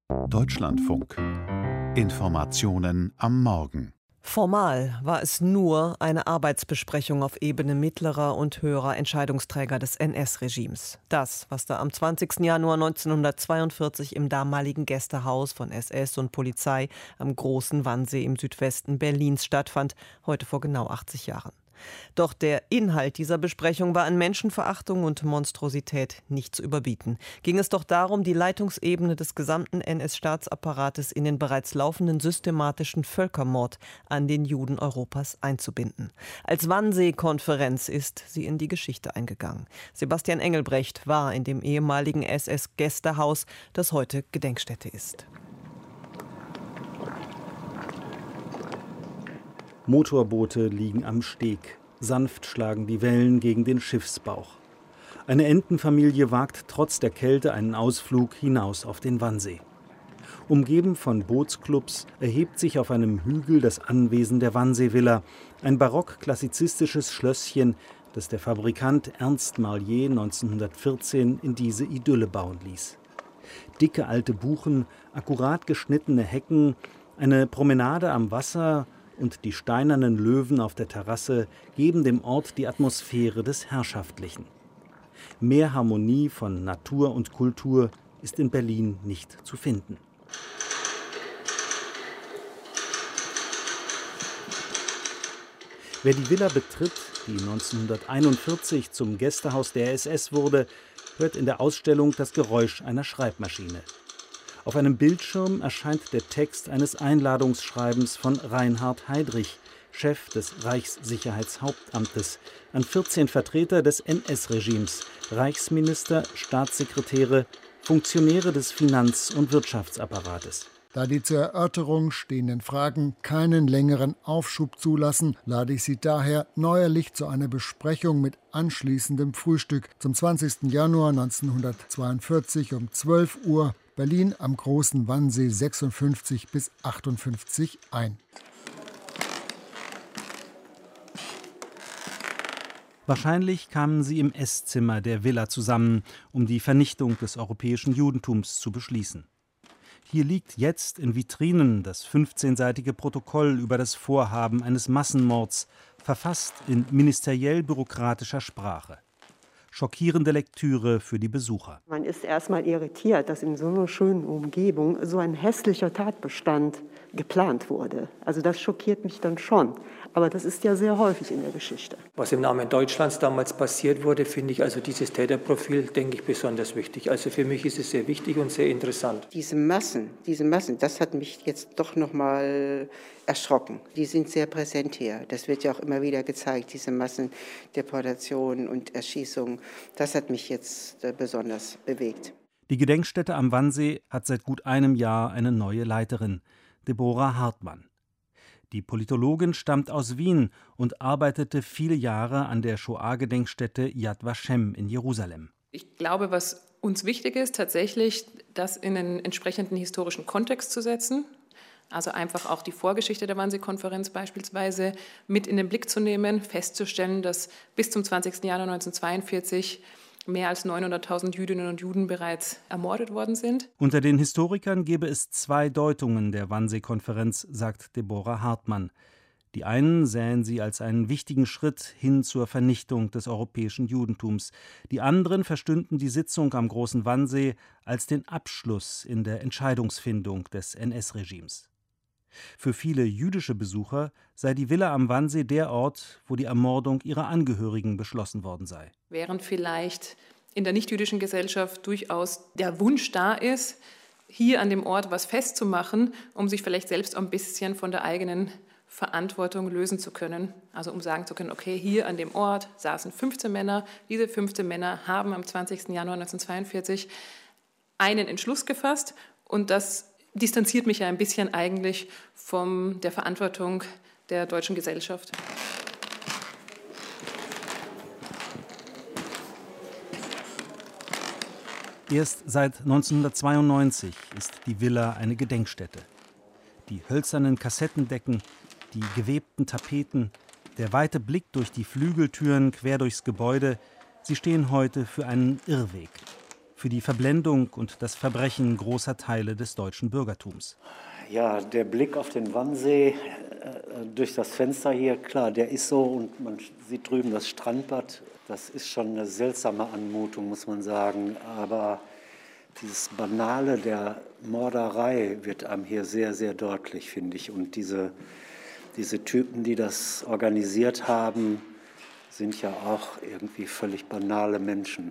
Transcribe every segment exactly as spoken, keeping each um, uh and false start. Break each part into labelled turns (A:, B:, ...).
A: Deutschlandfunk. Informationen am Morgen.
B: Formal war es nur eine Arbeitsbesprechung auf Ebene mittlerer und höherer Entscheidungsträger des N S-Regimes. Das, was da am zwanzigsten Januar neunzehnhundertzweiundvierzig im damaligen Gästehaus von S S und Polizei am Großen Wannsee im Südwesten Berlins stattfand, heute vor genau achtzig Jahren. Doch der Inhalt dieser Besprechung war an Menschenverachtung und Monstrosität nicht zu überbieten. Ging es doch darum, die Leitungsebene des gesamten N S-Staatsapparates in den bereits laufenden systematischen Völkermord an den Juden Europas einzubinden. Als Wannsee-Konferenz ist sie in die Geschichte eingegangen. Sebastian Engelbrecht war in dem ehemaligen S S-Gästehaus, das heute Gedenkstätte ist.
C: Motorboote liegen am Steg. Sanft schlagen die Wellen gegen den Schiffsbauch. Eine Entenfamilie wagt trotz der Kälte einen Ausflug hinaus auf den Wannsee. Umgeben von Bootsclubs erhebt sich auf einem Hügel das Anwesen der Wannsee-Villa, ein barock-klassizistisches Schlösschen, das der Fabrikant Ernst Marlier neunzehnhundertvierzehn in diese Idylle bauen ließ. Dicke alte Buchen, akkurat geschnittene Hecken, eine Promenade am Wasser und die steinernen Löwen auf der Terrasse geben dem Ort die Atmosphäre des Herrschaftlichen. Mehr Harmonie von Natur und Kultur ist in Berlin nicht zu finden. Wer die Villa betritt, die neunzehnhunderteinundvierzig zum Gästehaus der S S wurde, hört in der Ausstellung das Geräusch einer Schreibmaschine. Auf einem Bildschirm erscheint der Text eines Einladungsschreibens von Reinhard Heydrich, Chef des Reichssicherheitshauptamtes, an vierzehn Vertreter des N S-Regimes, Reichsminister, Staatssekretäre, Funktionäre des Finanz- und Wirtschaftsapparates.
D: Da die zur Erörterung stehenden Fragen keinen längeren Aufschub zulassen, lade ich Sie daher neuerlich zu einer Besprechung mit anschließendem Frühstück zum zwanzigsten Januar neunzehnhundertzweiundvierzig um zwölf Uhr Berlin am Großen Wannsee sechsundfünfzig bis achtundfünfzig ein.
C: Wahrscheinlich kamen sie im Esszimmer der Villa zusammen, um die Vernichtung des europäischen Judentums zu beschließen. Hier liegt jetzt in Vitrinen das fünfzehnseitige Protokoll über das Vorhaben eines Massenmords, verfasst in ministeriell-bürokratischer Sprache. Schockierende Lektüre für die Besucher.
E: Man ist erstmal irritiert, dass in so einer schönen Umgebung so ein hässlicher Tatbestand geplant wurde. Also das schockiert mich dann schon. Aber das ist ja sehr häufig in der Geschichte.
F: Was im Namen Deutschlands damals passiert wurde, finde ich also dieses Täterprofil, denke ich, besonders wichtig. Also für mich ist es sehr wichtig und sehr interessant.
G: Diese Massen, diese Massen, das hat mich jetzt doch noch mal erschrocken. Die sind sehr präsent hier. Das wird ja auch immer wieder gezeigt, diese Massendeportationen und Erschießungen. Das hat mich jetzt besonders bewegt.
C: Die Gedenkstätte am Wannsee hat seit gut einem Jahr eine neue Leiterin, Deborah Hartmann. Die Politologin stammt aus Wien und arbeitete viele Jahre an der Shoah-Gedenkstätte Yad Vashem in Jerusalem.
H: Ich glaube, was uns wichtig ist, tatsächlich das in einen entsprechenden historischen Kontext zu setzen. Also einfach auch die Vorgeschichte der Wannsee-Konferenz beispielsweise mit in den Blick zu nehmen, festzustellen, dass bis zum zwanzigsten Januar neunzehnhundertzweiundvierzig mehr als neunhunderttausend Jüdinnen und Juden bereits ermordet worden sind.
C: Unter den Historikern gäbe es zwei Deutungen der Wannsee-Konferenz, sagt Deborah Hartmann. Die einen sähen sie als einen wichtigen Schritt hin zur Vernichtung des europäischen Judentums. Die anderen verstünden die Sitzung am Großen Wannsee als den Abschluss in der Entscheidungsfindung des N S-Regimes. Für viele jüdische Besucher sei die Villa am Wannsee der Ort, wo die Ermordung ihrer Angehörigen beschlossen worden sei.
H: Während vielleicht in der nichtjüdischen Gesellschaft durchaus der Wunsch da ist, hier an dem Ort was festzumachen, um sich vielleicht selbst ein bisschen von der eigenen Verantwortung lösen zu können. Also um sagen zu können, okay, hier an dem Ort saßen fünfzehn Männer. Diese fünfzehn Männer haben am zwanzigsten Januar neunzehnhundertzweiundvierzig einen Entschluss gefasst und das distanziert mich ja ein bisschen eigentlich von der Verantwortung der deutschen Gesellschaft.
C: Erst seit neunzehnhundertzweiundneunzig ist die Villa eine Gedenkstätte. Die hölzernen Kassettendecken, die gewebten Tapeten, der weite Blick durch die Flügeltüren quer durchs Gebäude, sie stehen heute für einen Irrweg. für die Verblendung und das Verbrechen großer Teile des deutschen Bürgertums.
I: Ja, der Blick auf den Wannsee äh, durch das Fenster hier, klar, der ist so, und man sieht drüben das Strandbad. Das ist schon eine seltsame Anmutung, muss man sagen. Aber dieses Banale der Morderei wird einem hier sehr, sehr deutlich, finde ich. Und diese, diese Typen, die das organisiert haben, sind ja auch irgendwie völlig banale Menschen.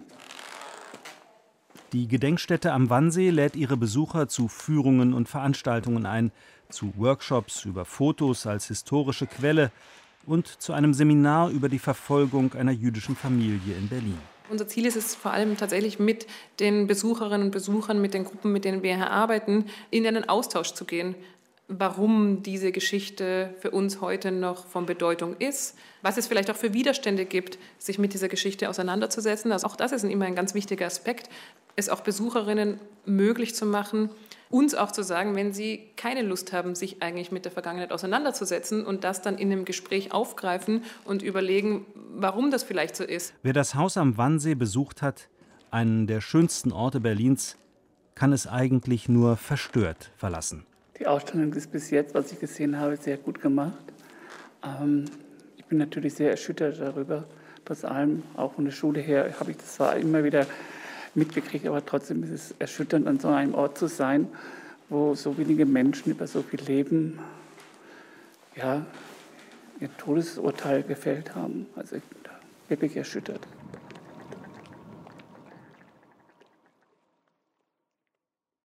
C: Die Gedenkstätte am Wannsee lädt ihre Besucher zu Führungen und Veranstaltungen ein, zu Workshops über Fotos als historische Quelle und zu einem Seminar über die Verfolgung einer jüdischen Familie in Berlin.
H: Unser Ziel ist es vor allem tatsächlich, mit den Besucherinnen und Besuchern, mit den Gruppen, mit denen wir hier arbeiten, in einen Austausch zu gehen. Warum diese Geschichte für uns heute noch von Bedeutung ist, was es vielleicht auch für Widerstände gibt, sich mit dieser Geschichte auseinanderzusetzen. Also auch das ist immer ein ganz wichtiger Aspekt, es auch Besucherinnen möglich zu machen, uns auch zu sagen, wenn sie keine Lust haben, sich eigentlich mit der Vergangenheit auseinanderzusetzen und das dann in einem Gespräch aufgreifen und überlegen, warum das vielleicht so ist.
C: Wer das Haus am Wannsee besucht hat, einen der schönsten Orte Berlins, kann es eigentlich nur verstört verlassen.
J: Die Ausstellung ist bis jetzt, was ich gesehen habe, sehr gut gemacht. Ähm, ich bin natürlich sehr erschüttert darüber. Trotz allem, auch von der Schule her, habe ich das zwar immer wieder mitgekriegt, aber trotzdem ist es erschütternd, an so einem Ort zu sein, wo so wenige Menschen über so viel Leben, ja, ihr Todesurteil gefällt haben. Also ich bin da wirklich erschüttert.